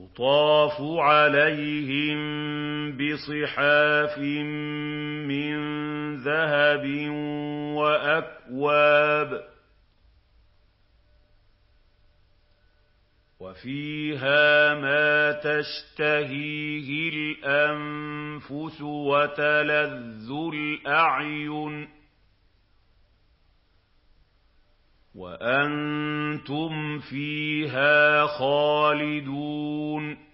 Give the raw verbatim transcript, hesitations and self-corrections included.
يُطَافُ عَلَيْهِم بِصِحَافٍ مِّن ذَهَبٍ وَأَكْوَابٍ وَفِيهَا مَا تَشْتَهِيهِ الْأَنفُسُ وَتَلَذُّ الْأَعْيُنُ وَأَنتُمْ فِيهَا خَالِدُونَ